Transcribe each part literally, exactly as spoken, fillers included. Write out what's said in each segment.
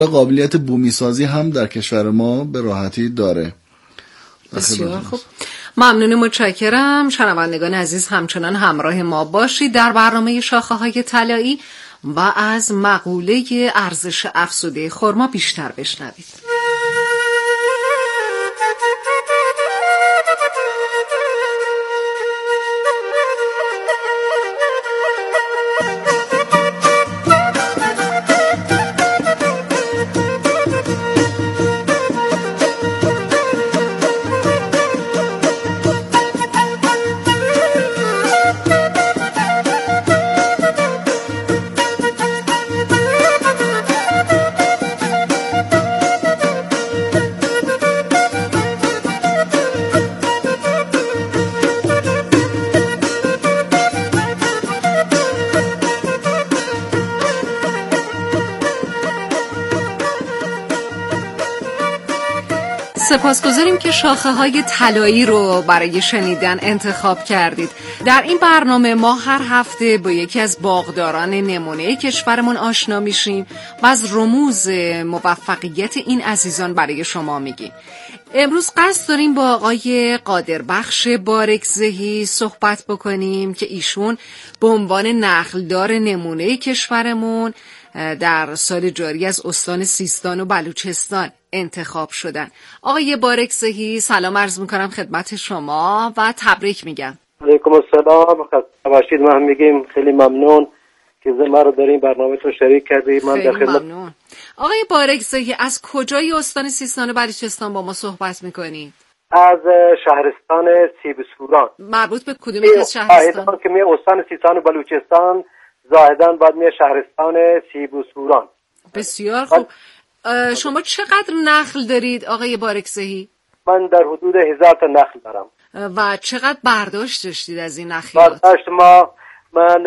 قابلیت بومی سازی هم در کشور ما به راحتی داره. بسیار خوب، ممنون، متشکرم. شنوندگان عزیز همچنان همراه ما باشید در برنامه شاخه های طلایی و از مقوله ارزش افزوده خرما بیشتر بشنوید. سپاسگزاریم که شاخه های طلایی رو برای شنیدن انتخاب کردید. در این برنامه ما هر هفته با یکی از باغداران نمونه کشورمون آشنا میشیم و از رموز موفقیت این عزیزان برای شما میگیم. امروز قصد داریم با آقای قادربخش بارکزهی صحبت بکنیم که ایشون به عنوان نخلدار نمونه کشورمون در سال جاری از استان سیستان و بلوچستان انتخاب شدن. آقای بارکزهی سلام عرض میکنم خدمت شما و تبریک میگم. علیکم السلام، خسته باشید. ما هم میگیم خیلی ممنون که ما رو در این برنامه تو شریک کردید. من خیلی ممنون. آقای بارکزهی از کجای استان سیستان و بلوچستان با ما صحبت میکنید؟ از شهرستان سیبسوران. مربوط به کدوم یک از شهرستان؟ که می استان سیستان و بلوچستان زاهدان بعد می شهرستان سیبسوران. بسیار خوب. شما چقدر نخل دارید آقای بارکزهی؟ من در حدود هزار تا نخل دارم. و چقدر برداشت داشتید از این نخیلات؟ برداشت ما من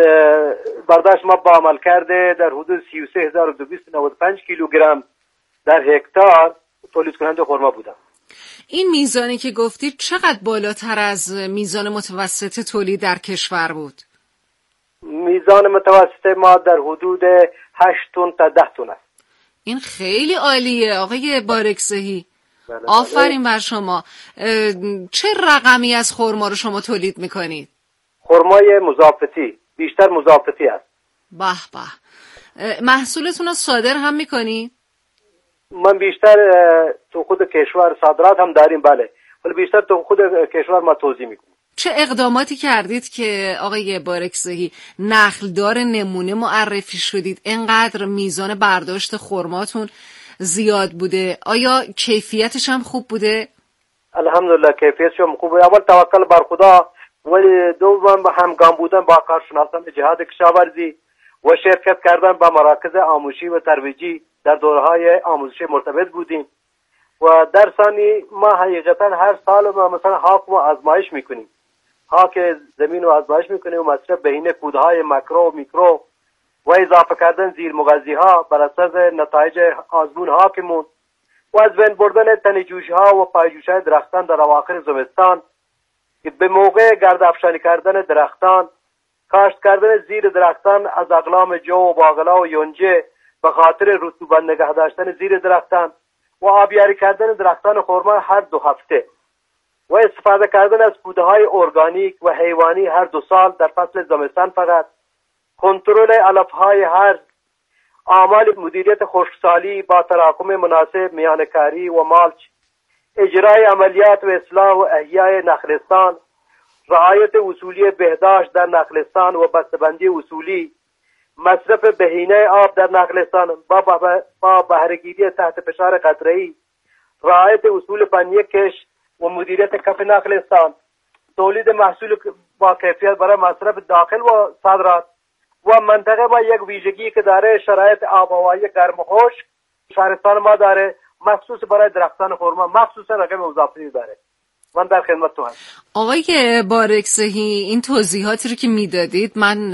برداشت ما با عمل کرده در حدود سی و سه هزار و دویست و نود و پنج کیلوگرم در هکتار تولید کننده خرما بودم. این میزانی که گفتید چقدر بالاتر از میزان متوسط تولید در کشور بود؟ میزان متوسط ما در حدود هشت تن تا ده تن است. این خیلی عالیه آقای بارکزهی. آفرین بر شما. چه رقمی از خرما رو شما تولید میکنید؟ خرمای مضافتی، بیشتر مضافتی است. به به. محصولتون رو صادر هم میکنید؟ من بیشتر تو خود کشور صادرات هم داریم، بله، ولی بیشتر تو خود کشور ما توزیع میکنیم. چه اقداماتی کردید که آقای بارکزهی نخلدار نمونه معرفی شدید؟ اینقدر میزان برداشت خرماتون زیاد بوده. آیا کیفیتش هم خوب بوده؟ الحمدلله کیفیتش هم خوبه. اول توکل بر خدا، ولی دوم با همگام بودن با کارشناسان جهاد کشاورزی و شرکت کردن با مراکز آموزشی و ترویجی در دوره‌های آموزشی مرتبط بودیم. و در ثانی ما حقیقتا هر سال ما مثلا هاک رو آزمایش میکنیم، هاک زمین رو آزمایش میکنیم و مصرف بین کودهای ماکرو و میکرو و اضافه کردن زیر مغذی ها بر اساس نتایج آزمون هاکمون و از بین بردن تنجوش ها و پایجوش های درختان در اواخر زمستان که به موقع گرد افشانی کردن درختان، کاشت کردن زیر درختان از اقلام جو و باقلا و یونجه به خاطر رطوبت نگه داشتن زیر درختان و آبیاری کردن درختان خرما هر دو هفته و استفاده کردن از کودهای ارگانیک و حیوانی هر دو سال در فصل زمستان فقط، کنترل علفهای هر، اعمال مدیریت خشکسالی با تراکم مناسب میانکاری و مالچ، اجرای عملیات و اصلاح و احیای نخلستان، رعایت اصولی بهداشت در نخلستان و بسته‌بندی اصولی، مصرف بهینه آب در نخلستان با بهره‌گیری تحت فشار قطره‌ای، رعایت اصول فنی کش و مدیریت کف نخلستان، تولید محصول با کیفیت برای مصرف داخل و صادرات و منطقه با یک ویژگی که داره شرایط آب و هوایی گرم و خشک. شهرستان ما داره مخصوص برای درختان خرما، مخصوصا رقم مضافتی داره. من در خدمت تو هستم. آقای بارکزهی، این توضیحاتی رو که میدادید من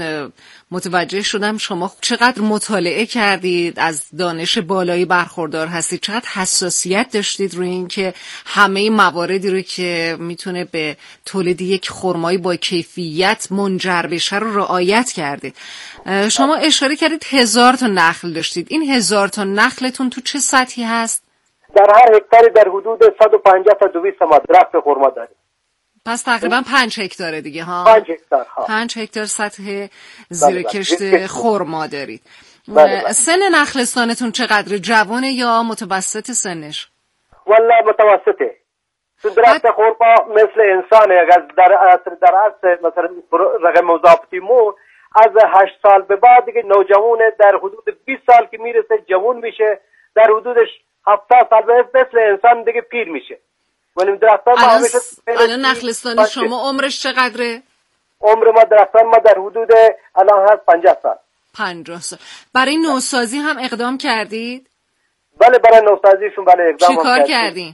متوجه شدم شما چقدر مطالعه کردید، از دانش بالایی برخوردار هستید، چقدر حساسیت داشتید روی این که همه مواردی رو که میتونه به تولید یک خرمایی با کیفیت منجر بشه رو رعایت کردید. شما اشاره کردید هزار تا نخل داشتید. این هزار تا نخلتون تو چه سطحی هست؟ در هر هکتاری در حدود صد و پنجاه تا دویست ما درخت خرما داریم. پس تقریبا پنج هکتاره دیگه ها؟ پنج هکتار ها. پنج هکتار سطح زیر کشت خرما دارید. بله بله. سن نخلستانتون چقدر؟ جوانه یا متوسط سنش؟ والله متوسطه. تو درخت خرما مثل انسانه، اگر در اصل در اصل مثلا رقم مضافتی مو از هشت سال به بعد دیگه نوجوانه، در حدود بیست سال که میرسه جوان میشه، در حدودش هفتاد سال مثل انسان دیگه پیر میشه. ولی درختان ما همیشه الان نخلستان شما عمرش چقدره؟ عمر ما درختان ما در حدود الان هست پنجاه سال. پنجاه سال. برای نوسازی هم اقدام کردید؟ بله برای نوسازیشون بله اقدام کردید. چی کار کردین؟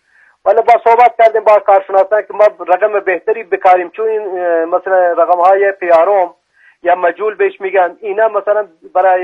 بله با صحبت کردیم با کارشناسان که ما رقم بهتری بکاریم، چون این مثلا رقم های پیاروم یا مجول بهش میگن، اینا مثلا برای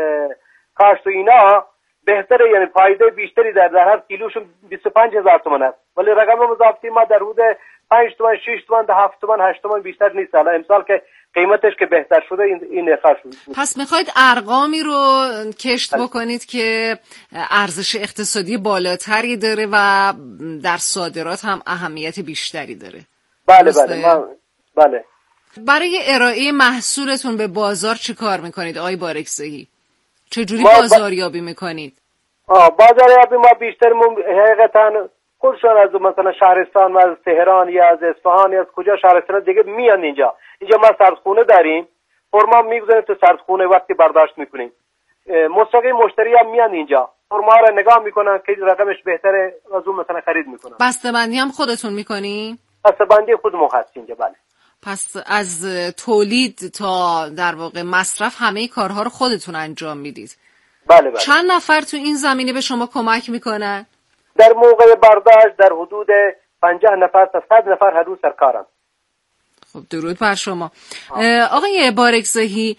کاشت و اینا بهتره، یعنی فایده بیشتری در در هر کیلوشون بیست و پنج هزار تومان است، ولی رقم مضافتی ما در حدود پنج تومان، شش تومان، هفت تومان، هشت تومان بیشتر نیست. حالا امسال که قیمتش که بهتر شده این این نرخ شد. پس میخواید ارقامی رو کشت بکنید که ارزش اقتصادی بالاتری داره و در صادرات هم اهمیت بیشتری داره. بله بله من بله. برای ارائه محصولتون به بازار چی کار میکنید آقای بارکزهی؟ چجوری بازاریابی میکنید؟ آه بازاریابی ما بیشتر حقیقتا خودشان از مثلا شهرستان و از تهران یا از اصفهان یا از کجا شهرستان دیگه میان اینجا. اینجا ما سردخونه داریم، خرما میگذاریم تو سردخونه، وقتی برداشت میکنیم مستقیم مشتری هم میان اینجا، خرما رو نگاه میکنن که رقمش بهتره، از اون مثلا خرید میکنن. بسته‌بندی هم خودتون میکنی؟ بسته‌بندی خودمون هست اینجا بله. پس از تولید تا در واقع مصرف همه کارها رو خودتون انجام میدید؟ بله بله. چند نفر تو این زمینه به شما کمک میکنن؟ در موقع برداشت در حدود پنجاه نفر تا صد نفر هر روز سرکارن. خب درود بر شما. آقای بارکزهی،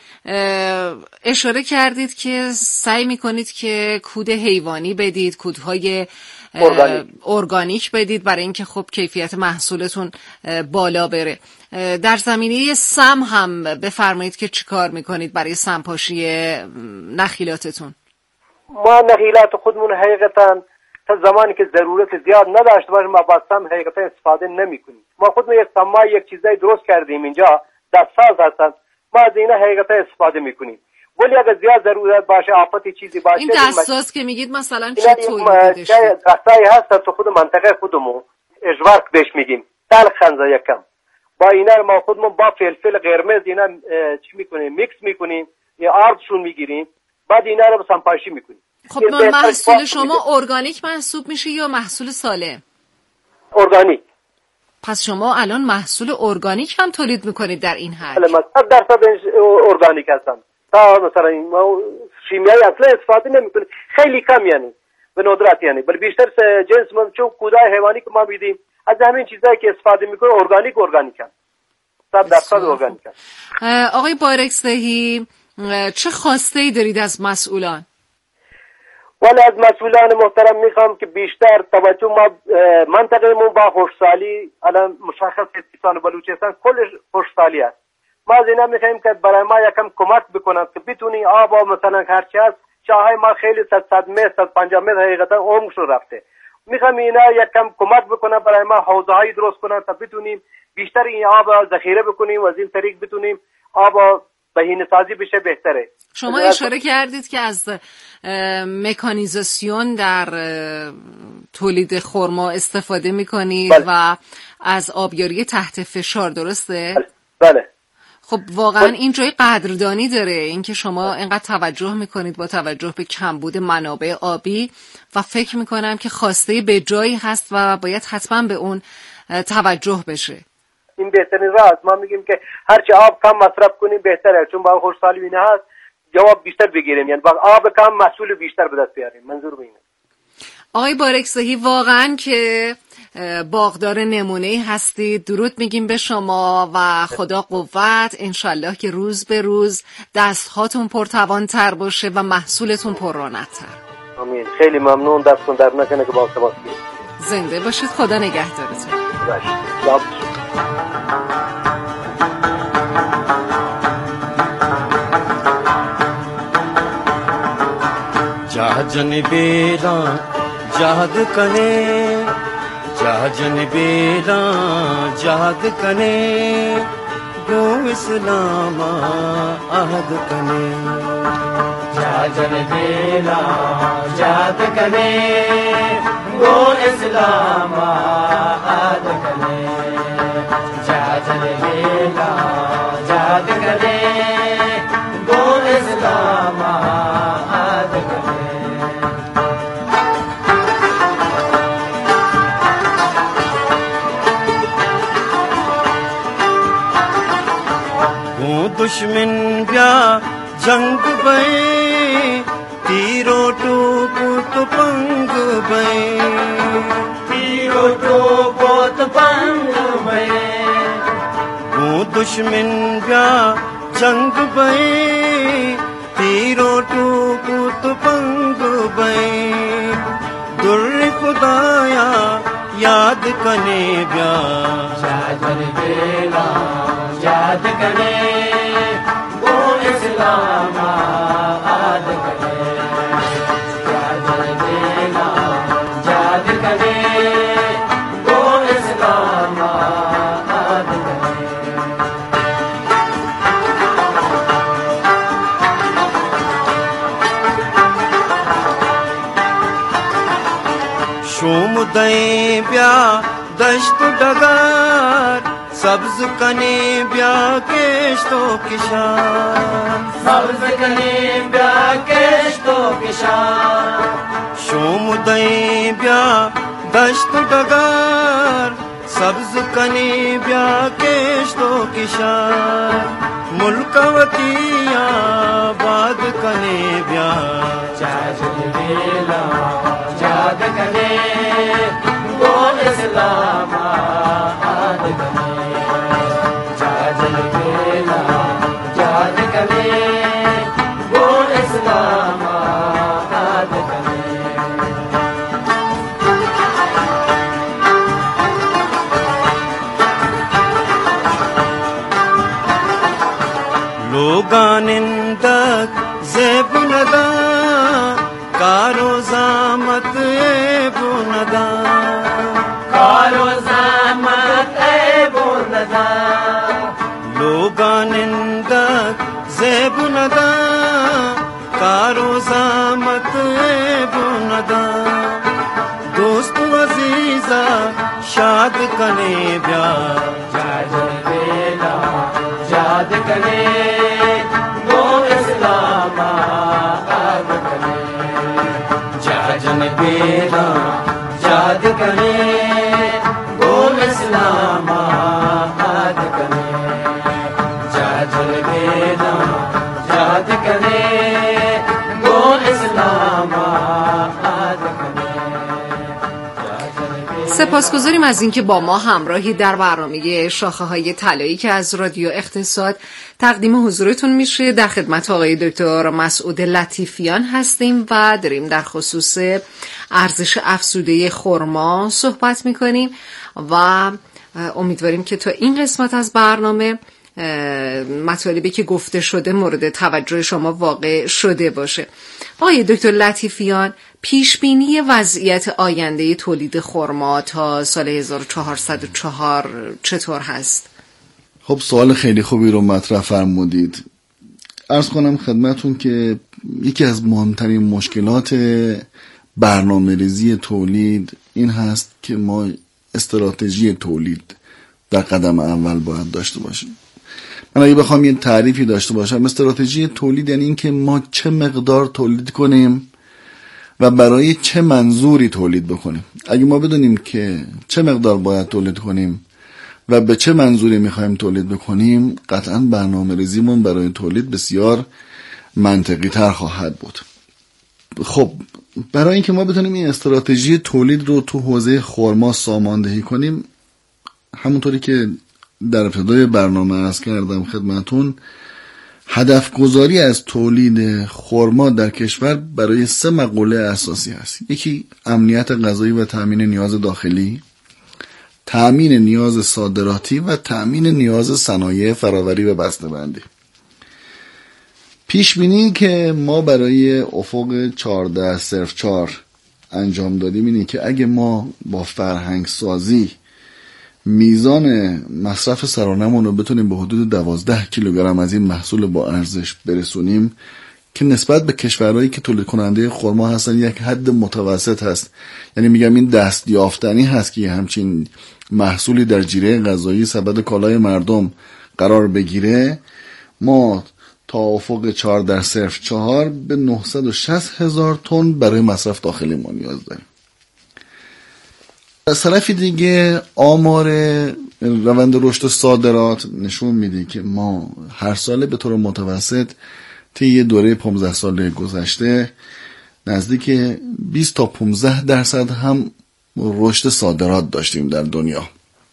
اشاره کردید که سعی میکنید که کود حیوانی بدید، کودهای ارگانیک. ارگانیک بدید برای اینکه خب کیفیت محصولتون بالا بره. در زمینه سم هم بفرمایید که چی کار میکنید برای سمپاشی نخیلاتتون؟ ما نخیلات خودمون حقیقتا تا زمانی که ضرورت زیاد نداشته باشیم ما با سم حقیقتا استفاده نمیکنیم. ما خودمون یک سمای یک چیزای درست کردیم اینجا، دستساز هستن، ما از اینا حقیقتا استفاده میکنیم، ولی اگه زیاد ضرورت باشه، آفتی چیزی باشه، این دستساز که میگید مثلا چه تولیدش؟ دستایی هست تو خود منطقه خودمون اجوارک بهش میگیم، تلخ خنزه یکم، با اینا ما خودمون با فلفل قرمز اینا چی میکنیم، میکس میکنیم، یا آردشون میگیریم، بعد اینا رو سمپاشی میکنیم. خب محصول شما ارگانیک محسوب میشه یا محصول سالم؟ ارگانیک. پس شما الان محصول ارگانیک هم تولید میکنید در این حد؟ بله، صد درصد ارگانیک هستم. تا مثلا ما شیمیایی اصلا استفاده نمیکنیم، خیلی کم یعنی به ندرت یعنی، ولی بیشتر جنس من چون کودای حیوانی که ما میدیم از همین چیزایی که استفاده میکنیم ارگانیک ارگانیک هم. صد درصد ارگانیک هم. آقای بارکزهی، چه خواسته‌ای دارید از مسئولان؟ ولی از مسئولان محترم میخوام که بیشتر توجه ما منطقه‌مون با خوشسالی، الان مشخص سیستان و بلوچستان کلش خوشسالی است. ما از اینا میخوایم که برای ما یکم کمک بکنند که بتونی آب و مثلا هرچی هست، چاهای ما خیلی صد صد متر صد پنجاه متر حقیقتا عمقش رفته. میخوام اینا یکم کمک بکنن برای ما، حوضه هایی درست کنن تا بتونیم بیشتر این آب ذخیره بکنیم و از این طریق بتونیم آب بهینه سازی بشه بهتره. شما اشاره کردید که از مکانیزاسیون در تولید خرما استفاده میکنید. بله. و از آبیاری تحت فشار، درسته؟ بله. خب واقعا این جای قدردانی داره، اینکه شما اینقدر توجه میکنید با توجه به کمبود منابع آبی، و فکر میکنم که خواسته به جایی هست و باید حتما به اون توجه بشه. این بهترین راه است. ما میگیم که هرچی آب کم مصرف کنیم بهتره، چون با خوشحالی اینه هست جواب بیشتر بگیریم، یعنی با آب کم محصول بیشتر به دست بیاریم. منظور اینه. آقای بارکزایی واقعا که باغدار نمونه هستید. درود میگیم به شما و خدا قوت. انشالله که روز به روز دستهاتون پرتوان‌تر باشه و محصولتون پررونق‌تر. آمین. خیلی ممنون. دستتون در نکنه که با سپاس. زنده باشید. خدا نگهدارتون. باشه. जन बेरा याद कने जन बेरा याद कने गो इस्लामा आहद कने जन बेरा याद कने गो इस्लामा आहद कने जन बेरा याद कने गो इस्लामा आहद कने दुश्मन ब्या जंग बे तीरो टूको तो पंग बे तीरो टूको तो पंग बे वो दुश्मन ब्या जंग बे तीरो टूको तो पंग बे दुर खुदाया याद कने ब्या जाजर बेला याद कने इस्लामा आद करे याद देना याद करे वो इस्लामा आद करे शोम दे ब्या दश्त डगार सब्ज कने ब्या केश्तो किशान सब्ज कने ब्या केश्तो किशान शोम दे ब्या दश्त डगार सब्ज कने ब्या केश्तो किशान मुल्कवतिया बाद कने ब्या चाजल बेला याद कने वो इस्लामा आद कने याद करे वो इस्लामा आद करे लोगानिंदक ज़ेबुनदा कारो ज़ामत एबुनदा कारो ज़ामत एबुनदा लोगानिंदक ज़ेबुनदा कारो ज़ामत एबुनदा दोस्त अज़ीज़ा शाद कने ब्या जाजर बेला याद कने वो इस्लामा आद कने जाजन बेला याद कने वो इस्लामा आद कने जाजन बेला याद कने वो इस्लामा आद कने سپاسگزاریم از اینکه با ما همراهی در برنامه شاخه های طلایی که از رادیو اقتصاد تقدیم حضورتون میشه. در خدمت آقای دکتر مسعود لطیفیان هستیم و داریم در خصوص ارزش افزوده خرما صحبت میکنیم و امیدواریم که تا این قسمت از برنامه مطالبی که گفته شده مورد توجه شما واقع شده باشه. آقای دکتر لطیفیان، پیش بینی وضعیت آینده تولید خرما تا سال هزار و چهارصد و چهار چطور هست؟ خب سوال خیلی خوبی رو مطرح فرمودید. عرض کنم خدمتون که یکی از مهمترین مشکلات برنامه‌ریزی تولید این هست که ما استراتژی تولید در قدم اول باید داشته باشیم. من اگه بخوام یه تعریفی داشته باشم، استراتژی تولید یعنی این که ما چه مقدار تولید کنیم و برای چه منظوری تولید بکنیم. اگه ما بدونیم که چه مقدار باید تولید کنیم و به چه منظوری میخوایم تولید بکنیم، قطعاً برنامه ریزیمون برای تولید بسیار منطقی تر خواهد بود. خب برای اینکه ما بتونیم این استراتژی تولید رو تو حوزه خرما ساماندهی کنیم، همونطوری که در ابتدای برنامه عرض کردم خدمتون، هدف گذاری از تولید خرما در کشور برای سه مقوله اساسی هست. یکی امنیت غذایی و تامین نیاز داخلی، تامین نیاز صادراتی و تامین نیاز صنایع فرآوری و بسته‌بندی. پیش بینی که ما برای افق چهارده صفر چهار انجام دادیم اینه که اگه ما با فرهنگ سازی میزان مصرف سرانه‌مون رو بتونیم به حدود دوازده کیلوگرم از این محصول با ارزش برسونیم که نسبت به کشورهایی که تولید کننده خرما هستن یک حد متوسط هست، یعنی میگم این دست یافتنی هست که همچین محصولی در جیره غذایی سبد کالای مردم قرار بگیره، ما تا افق چهارده صفر چهار به نهصد و شصت هزار تن برای مصرف داخلی ما نیاز داریم. از طرف دیگه آمار روند رشد صادرات نشون میده که ما هر ساله به طور متوسط طی دوره پانزده ساله گذشته نزدیک بیست تا پانزده درصد هم رشد صادرات داشتیم در دنیا.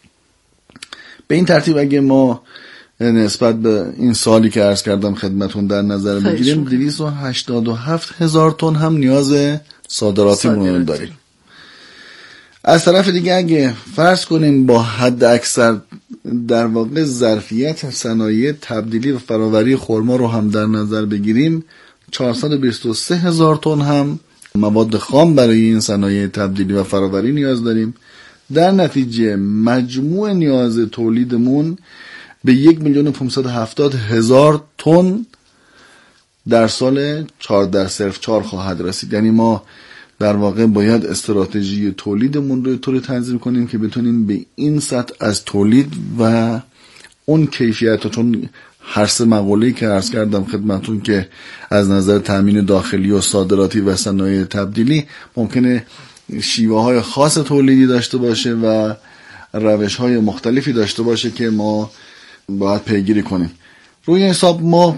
به این ترتیب اگه ما نسبت به این سالی که عرض کردم خدمتون در نظر بگیریم، دویست و هشتاد و هفت هزار تن هم نیاز صادراتی مون داریم. از طرف دیگه اگه فرض کنیم با حد اکثر در واقع ظرفیت صنایع تبدیلی و فرآوری خرما رو هم در نظر بگیریم، چهارصد و بیست و سه هزار تن هم مواد خام برای این صنایع تبدیلی و فرآوری نیاز داریم. در نتیجه مجموع نیاز تولیدمون به یک میلیون و پانصد و هفتاد هزار تن در سال چهارده صفر چهار خواهد رسید. یعنی ما در واقع باید استراتژی تولیدمون رو طوری تنظیم کنیم که بتونیم به این سطح از تولید و اون کیفیت، چون هر سه مقوله‌ای که عرض کردم خدمتون که از نظر تامین داخلی و صادراتی و صنایع تبدیلی ممکنه شیوه های خاص تولیدی داشته باشه و روش های مختلفی داشته باشه که ما باید پیگیری کنیم. روی حساب ما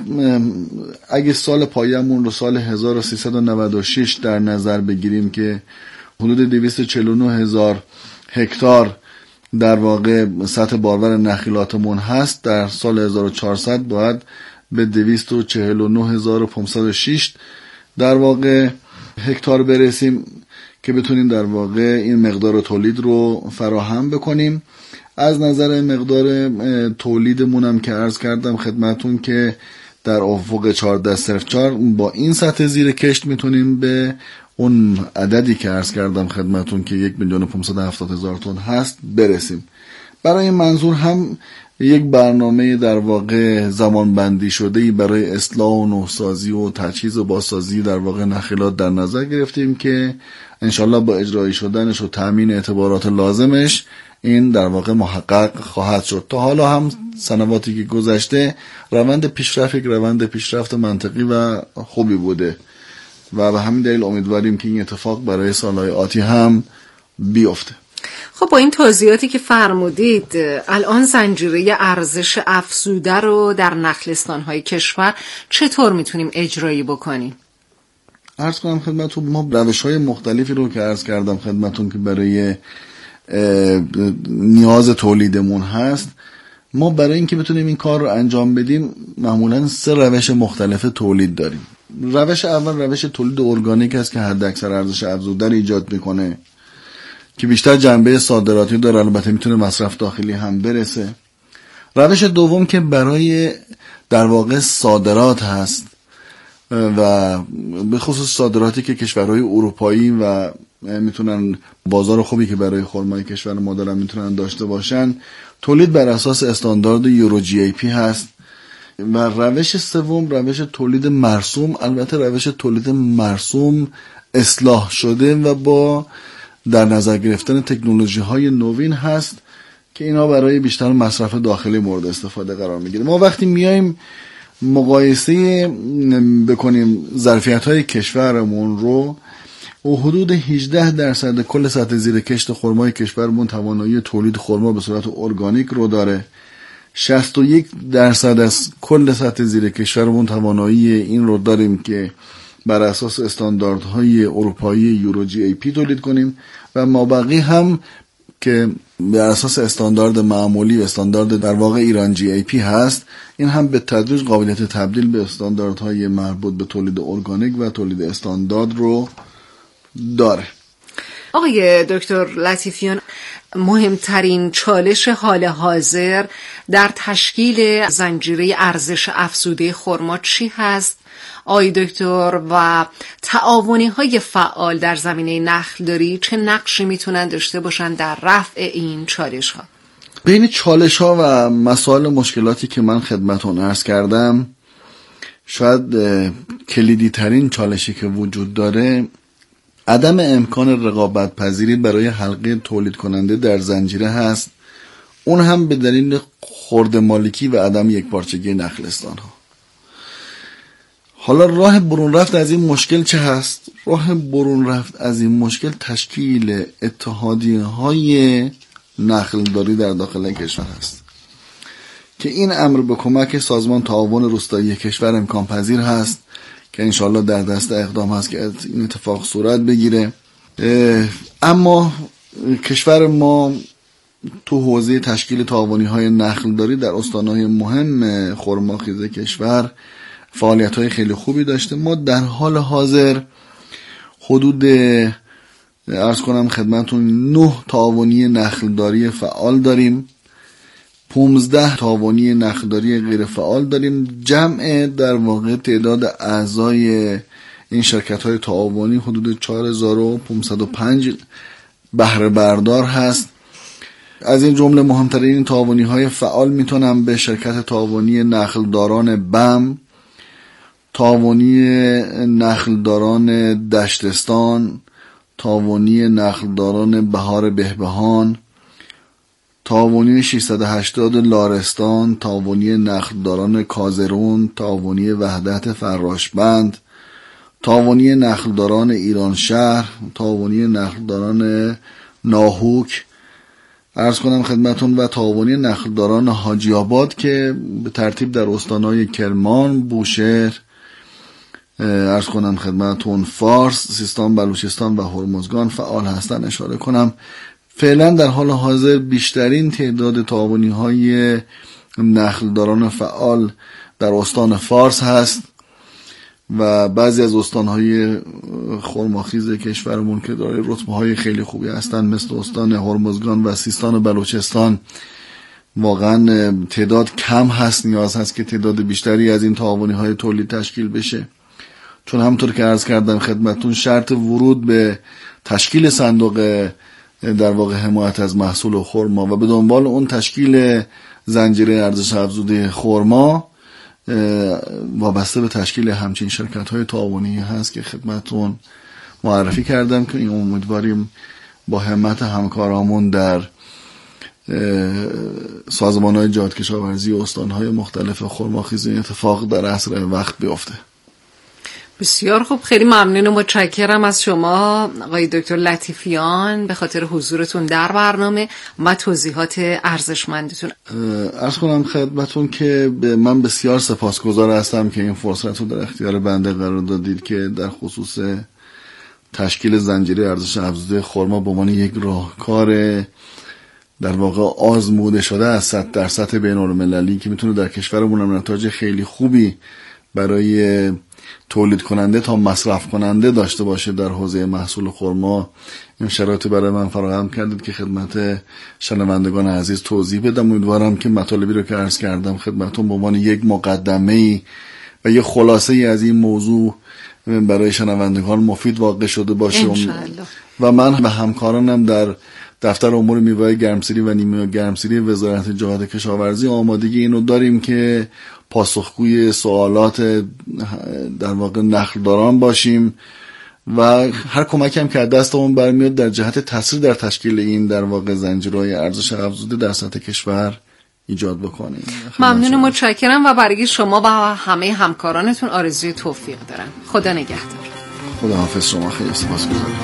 اگه سال پایه‌مون رو سال هزار و سیصد و نود و شش در نظر بگیریم که حدود دویست و چهل و نه هزار هکتار در واقع سطح بارور نخیلاتمون هست، در سال هزار و چهارصد باید به دویست و چهل و نه هزار و پانصد و شش در واقع هکتار برسیم که بتونیم در واقع این مقدار تولید رو فراهم بکنیم. از نظر مقدار تولیدمون هم که عرض کردم خدمتون که در افق چهارده صفر چهار با این سطح زیر کشت میتونیم به اون عددی که عرض کردم خدمتون که یک میلیون و پانصد و هفتاد هزار تن هست برسیم. برای این منظور هم یک برنامه در واقع زمان بندی شده‌ای برای اصلاح و نوسازی و تجهیز و بازسازی در واقع نخیلات در نظر گرفتیم که انشالله با اجرایی شدنش و تامین اعتبارات لازمش این در واقع محقق خواهد شد. تا حالا هم سنواتی که گذشته روند پیشرفت یک روند پیشرفت منطقی و خوبی بوده و به همین دلیل امیدواریم که این اتفاق برای سالهای آتی هم بیفته. خب با این توضیحاتی که فرمودید، الان زنجیره ارزش افزوده رو در نخلستان‌های کشور چطور میتونیم اجرایی بکنیم؟ عرض کنم خدمتون ما روش‌های مختلفی رو که عرض کردم خدمتون که برای نیاز تولیدمون هست، ما برای اینکه بتونیم این کار رو انجام بدیم معمولاً سه روش مختلف تولید داریم. روش اول روش تولید ارگانیک است که حد اکثر ارزش افزوده رو ایجاد میکنه که بیشتر جنبه صادراتی داره، البته میتونه مصرف داخلی هم برسه. روش دوم که برای در واقع صادرات هست و به خصوص صادراتی که کشورهای اروپایی و میتونن بازار خوبی که برای خرمای کشور ما دارن میتونن داشته باشن، تولید بر اساس استاندارد یورو جی ای پی هست. و روش سوم روش تولید مرسوم، البته روش تولید مرسوم اصلاح شده و با در نظر گرفتن تکنولوژی های نوین هست که اینا برای بیشتر مصرف داخلی مورد استفاده قرار میگیره. ما وقتی میایم مقایسه بکنیم ظرفیت های کشورمون رو، و حدود هجده درصد کل سطح زیر کشت خرمای کشورمون توانایی تولید خرما به صورت ارگانیک رو داره، شصت و یک درصد از کل سطح زیر کشورمون توانایی این رو داریم که بر اساس استانداردهای اروپایی یورو جی ای پی تولید کنیم و مابقی هم که بر اساس استاندارد معمولی و استاندارد در واقع ایران جی ای پی هست، این هم به تدریج قابلیت تبدیل به استانداردهای مربوط به تولید ارگانیک و تولید استاندارد رو داره. آقای دکتر لطیفیان، مهمترین چالش حال حاضر در تشکیل زنجیره ارزش افزوده خرما چی هست؟ آقای دکتر، و تعاونی های فعال در زمینه نخلداری چه نقشی میتونن داشته باشن در رفع این چالش ها؟ بین چالش ها و مسائل مشکلاتی که من خدمتون عرض کردم، شاید کلیدی ترین چالشی که وجود داره عدم امکان رقابت پذیری برای حلقه تولید کننده در زنجیره هست، اون هم به دلیل خرد مالکی و عدم یکپارچگی نخلستان ها. حالا راه برون رفت از این مشکل چه هست؟ راه برون رفت از این مشکل تشکیل اتحادیه های نخلداری در داخل کشور هست که این امر به کمک سازمان تعاون روستایی کشور امکان پذیر هست که انشالله در دست اقدام هست که این اتفاق صورت بگیره. اما کشور ما تو حوزه تشکیل تعاونی های نخلداری در استانهای مهم خرماخیز کشور فعالیت های خیلی خوبی داشته. ما در حال حاضر حدود عرض کنم خدمتون نه تعاونی نخلداری فعال داریم، پانزده تعاونی نخلداری غیر فعال داریم. جمع در واقع تعداد اعضای این شرکت های تعاونی حدود چهار هزار و پانصد و پنج بهره بردار هست. از این جمله مهمترین این تعاونی های فعال میتونم به شرکت تعاونی نخلداران بم، تعاونی نخلداران دشتستان، تعاونی نخلداران بهار بهبهان، تعاونی ششصد و هشتاد لارستان، تعاونی نخلداران کازرون، تعاونی وحدت فراشبند، تعاونی نخلداران ایران شهر، تعاونی نخلداران ناهوک عرض کنم خدمتون و تعاونی نخلداران حاجی آباد که به ترتیب در استانهای کرمان، بوشهر عرض کنم خدمتون فارس، سیستان بلوچستان و هرمزگان فعال هستن. اشاره کنم فعلا در حال حاضر بیشترین تعداد تعاونی های نخلداران فعال در استان فارس هست و بعضی از استانهای خرماخیز کشورمون که دارای رتبه های خیلی خوبی هستن مثل استان هرمزگان و سیستان و بلوچستان واقعا تعداد کم هست، نیاز هست که تعداد بیشتری از این تعاونی های تولید تشکیل بشه، چون همونطور که عرض کردم خدمتون شرط ورود به تشکیل صندوق در واقع حمایت از محصول خرما و به دنبال اون تشکیل زنجیره ارزش افزوده خرما وابسته به تشکیل همچین شرکت های تعاونی هست که خدمتون معرفی کردم که این امیدواریم با همت همکارامون در سازمان های جهاد کشاورزی و استان های مختلف خرماخیز این اتفاق در عصر وقت بیفته. بسیار خوب، خیلی ممنون و متشکرم از شما آقای دکتر لطیفیان به خاطر حضورتون در برنامه و توضیحات ارزشمندتون. عرض کنم خدمتون که من بسیار سپاسگزار هستم که این فرصت رو در اختیار بنده قرار دادید که در خصوص تشکیل زنجیره ارزش افزوده خرما به عنوان یک راهکار در واقع آزموده شده از صد در سطح بین‌المللی که میتونه در کشورمون هم نتایج خیلی خوبی برای تولید کننده تا مصرف کننده داشته باشه در حوزه محصول خرما، این شرایط برای من فراهم کردید که خدمت شنوندگان عزیز توضیح بدم. امیدوارم که مطالبی رو که عرض کردم خدمتون به عنوان یک مقدمه‌ای و یک خلاصه‌ای از این موضوع برای شنوندگان مفید واقع شده باشه و من و همکارانم در دفتر امور میوه گرمسیری و نیمه گرمسیری وزارت جهاد کشاورزی آمادگی اینو داریم که پاسخگوی سوالات در واقع نخلداران باشیم و هر کمکی هم که از دستمون برمیاد در جهت تسریع در تشکیل این در واقع زنجیرهای ارزش افزوده در سطح کشور ایجاد بکنیم. ممنون و متشکرم و برای شما و همه همکارانتون آرزوی توفیق دارم. خدا نگهدار. خدا حافظ. شما خیلی سپاسگزارم.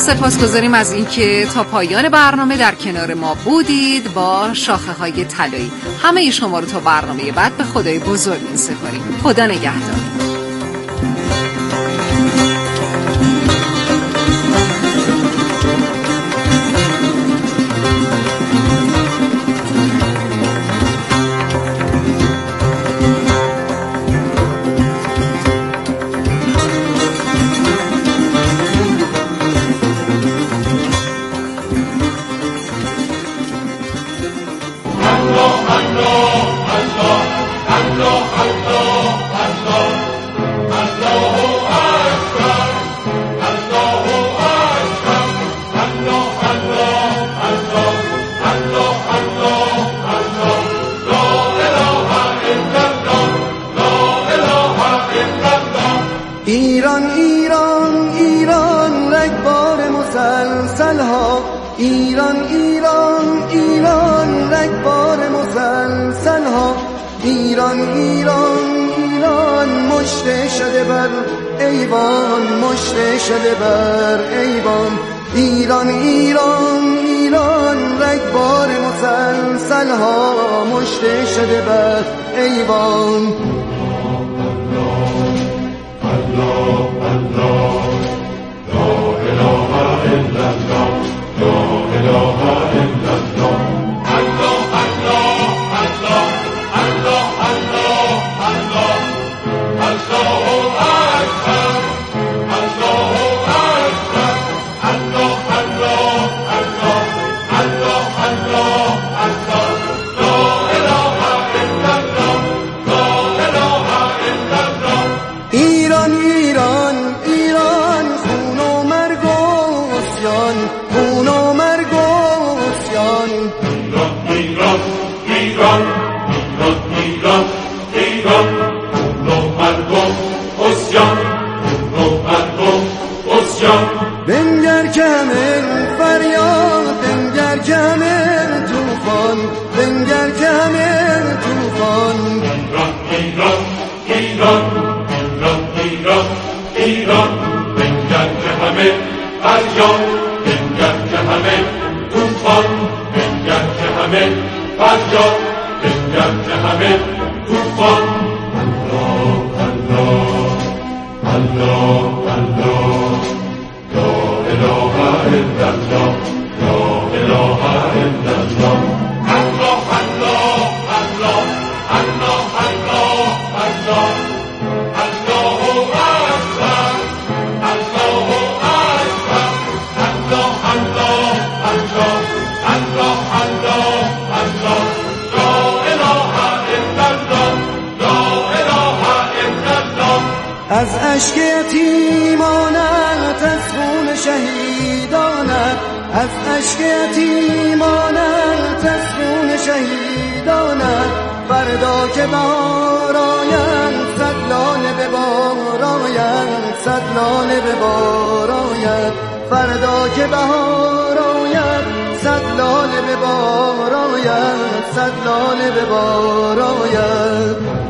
سپاسگزاریم از اینکه تا پایان برنامه در کنار ما بودید. با شاخه های طلایی همه شما رو تا برنامه بعد به خدای بزرگ می‌سپاریم. خدا نگهدار. ایران ایران ایران رگبار مسلسل ها، ایران ایران ایران رگبار مسلسل ها، ایران ایران ایران مشت شده بر ایوان، مشت شده بر ایوان، ایران ایران ایران رگبار مسلسل ها، مشت شده بر ایوان. بنگر کمر فریاد، بنگر کمر توفان، بنگر کمر توفان. ایران ایران ایران ایران ایران ایران بنگر کمر فریاد، بنگر کمر توفان، بنگر کمر فریاد، بنگر کمر توفان. الله الله الله الله از اشک یتیمانت، از خون شهیدانت، از اشک یتیمانت، از خون شهیدانت. فردا که بهار آید، صد لاله به بار آید، صد لاله به بار آید. فردا که بهار آید، صد لاله به بار آید، صد لاله به بار آید.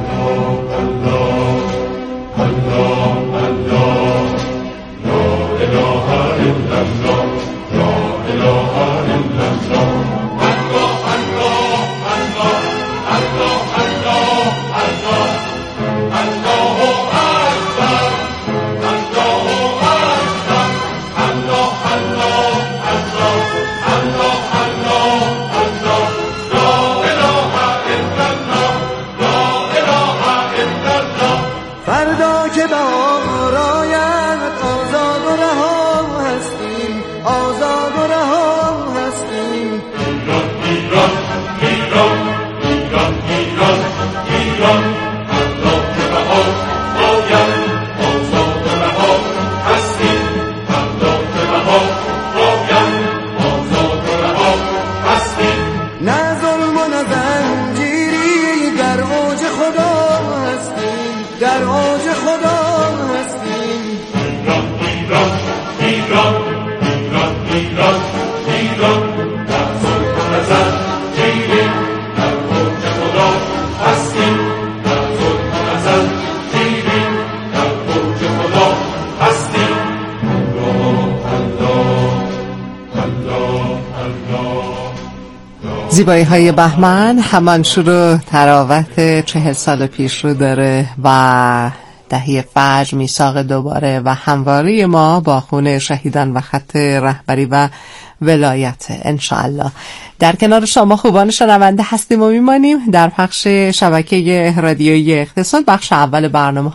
فردا که بهار آید، آزاد و رها هستیم، آزاد و رها هستیم. ایران ایران ایران ایران ایران ایران فردا که بهار آید، آزاد و رها هستیم. فردا که بهار آید، آزاد و رها هستیم. نه ظلم و نه زنجیری، در اوج خدا هستیم، در اوج خدا هستیم. زیبایی های بهمن همان شروع تراوت چهل سال پیش رو داره و دهی فجر میثاق دوباره و همواری ما با خون شهیدان و خط رهبری و ولایت انشاءالله. در کنار شما خوبان شنونده هستیم و میمانیم در پخش شبکه رادیویی اقتصاد. بخش اول برنامه